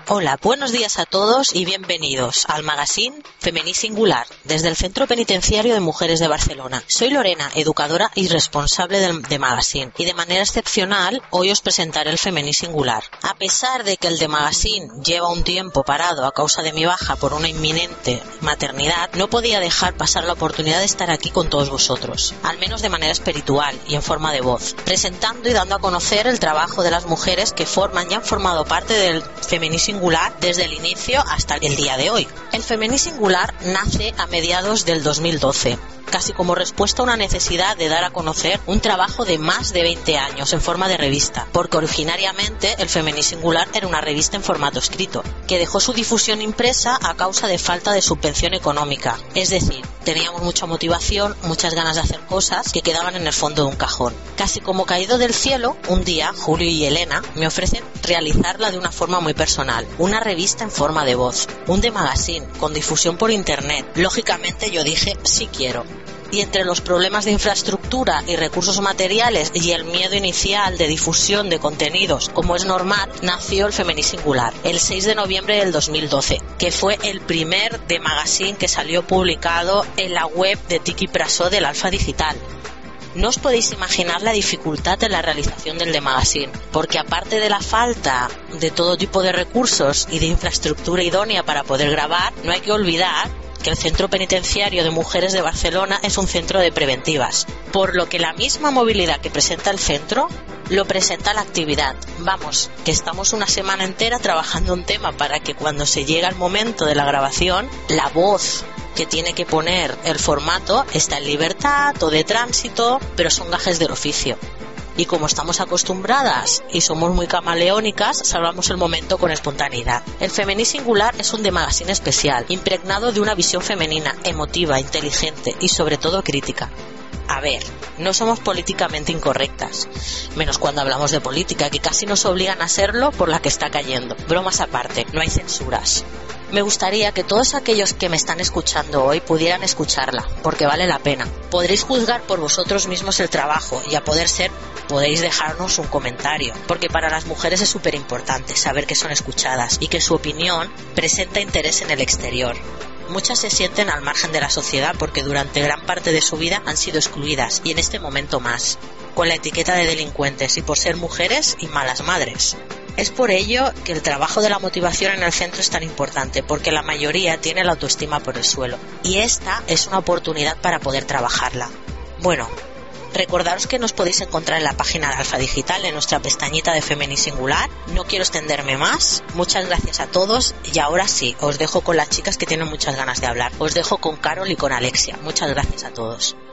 Hola, buenos días a todos y bienvenidos al magazine Femení Singular desde el Centro Penitenciario de Mujeres de Barcelona. Soy Lorena, educadora y responsable de magazine, y de manera excepcional hoy os presentaré el Femení Singular. A pesar de que el de magazine lleva un tiempo parado a causa de mi baja por una inminente maternidad, no podía dejar pasar la oportunidad de estar aquí con todos vosotros, al menos de manera espiritual y en forma de voz, presentando y dando a conocer el trabajo de las mujeres que forman y han formado parte del Femení Singular desde el inicio hasta el día de hoy. El Femení Singular nace a mediados del 2012, casi como respuesta a una necesidad de dar a conocer un trabajo de más de 20 años en forma de revista, porque originariamente el Femení Singular era una revista en formato escrito, que dejó su difusión impresa a causa de falta de subvención económica. Es decir, teníamos mucha motivación, muchas ganas de hacer cosas que quedaban en el fondo de un cajón. Casi como caído del cielo, un día Julio y Elena me ofrecen realizarla de una forma muy personal, una revista en forma de voz, un de magazine, con difusión por internet. Lógicamente yo dije, sí quiero. Y entre los problemas de infraestructura y recursos materiales y el miedo inicial de difusión de contenidos, como es normal, nació el Femení Singular el 6 de noviembre del 2012, que fue el primer de magazine que salió publicado en la web de Tiki Prasó del Alfa Digital. No os podéis imaginar la dificultad en la realización del de magazine, porque aparte de la falta de todo tipo de recursos y de infraestructura idónea para poder grabar, no hay que olvidar que el Centro Penitenciario de Mujeres de Barcelona es un centro de preventivas, por lo que la misma movilidad que presenta el centro lo presenta la actividad. Vamos, que estamos una semana entera trabajando un tema para que cuando se llega el momento de la grabación, la voz que tiene que poner el formato está en libertad o de tránsito, pero son gajes del oficio. Y como estamos acostumbradas y somos muy camaleónicas, salvamos el momento con espontaneidad. El Femení Singular es un de magazine especial, impregnado de una visión femenina, emotiva, inteligente y sobre todo crítica. A ver, no somos políticamente incorrectas, menos cuando hablamos de política, que casi nos obligan a serlo por la que está cayendo. Bromas aparte, no hay censuras. Me gustaría que todos aquellos que me están escuchando hoy pudieran escucharla, porque vale la pena. Podréis juzgar por vosotros mismos el trabajo y a poder ser podéis dejarnos un comentario, porque para las mujeres es súper importante saber que son escuchadas y que su opinión presenta interés en el exterior. Muchas se sienten al margen de la sociedad porque durante gran parte de su vida han sido excluidas, y en este momento más, con la etiqueta de delincuentes y por ser mujeres y malas madres. Es por ello que el trabajo de la motivación en el centro es tan importante, porque la mayoría tiene la autoestima por el suelo, y esta es una oportunidad para poder trabajarla. Bueno, recordaros que nos podéis encontrar en la página de Alfa Digital, en nuestra pestañita de Femení Singular. No quiero extenderme más. Muchas gracias a todos, y ahora sí, os dejo con las chicas que tienen muchas ganas de hablar. Os dejo con Carol y con Alexia. Muchas gracias a todos.